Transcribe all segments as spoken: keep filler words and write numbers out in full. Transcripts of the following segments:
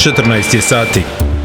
četrnaest je sati.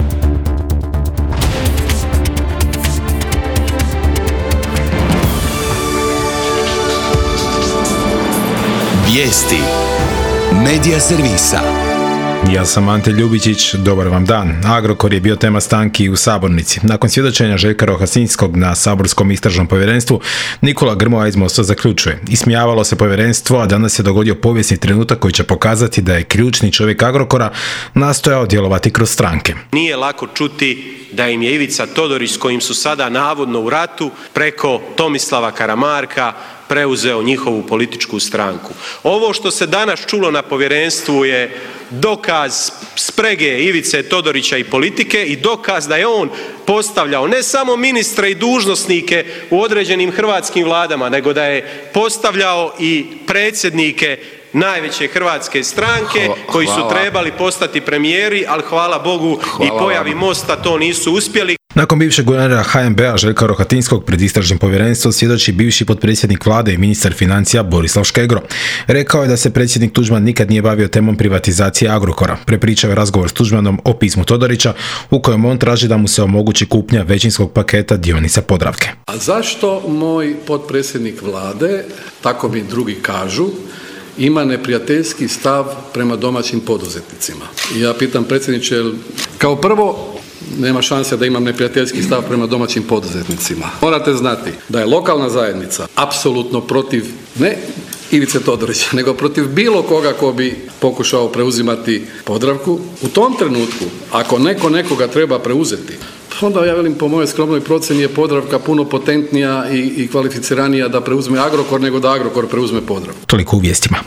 Vijesti Medija servisa. Ja sam Ante Ljubičić, dobar vam dan. Agrokor je bio tema stanki u sabornici. Nakon svjedočenja Željka Rohatinskog na saborskom istražnom povjerenstvu, Nikola Grmoja iz Mosta zaključuje: ismijavalo se povjerenstvo, a danas se dogodio povijesni trenutak koji će pokazati da je ključni čovjek Agrokora nastojao djelovati kroz stranke. Nije lako čuti da im je Ivica Todorić, s kojim su sada navodno u ratu, preko Tomislava Karamarka preuzeo njihovu političku stranku. Ovo što se danas čulo na povjerenstvu je dokaz sprege Ivice Todorića i politike i dokaz da je on postavljao ne samo ministre i dužnosnike u određenim hrvatskim vladama, nego da je postavljao i predsjednike najveće hrvatske stranke koji su trebali postati premijeri, ali hvala Bogu hvala i pojavi Mosta to nisu uspjeli. Nakon bivšeg guvernera H N B-a Željka Rohatinskog pred istražnim povjerenstvom svjedoči bivši potpredsjednik vlade i ministar financija Borislav Škegro. Rekao je da se predsjednik Tuđman nikad nije bavio temom privatizacije Agrokora. Prepričao je razgovor s Tuđmanom o pismu Todorića u kojem on traži da mu se omogući kupnja većinskog paketa dionica Podravke. A zašto moj potpredsjednik vlade, tako mi drugi kažu, ima neprijateljski stav prema domaćim poduzetnicima? Ja pitam predsjedniče, kao prvo, nema šanse da imam neprijateljski stav prema domaćim poduzetnicima. Morate znati da je lokalna zajednica apsolutno protiv, ne Ivice Todorića, nego protiv bilo koga ko bi pokušao preuzimati Podravku. U tom trenutku, ako neko nekoga treba preuzeti, onda ja velim, po mojoj skromnoj procjeni je Podravka puno potentnija i, i kvalificiranija da preuzme Agrokor nego da Agrokor preuzme Podravku. Toliko u vijestima.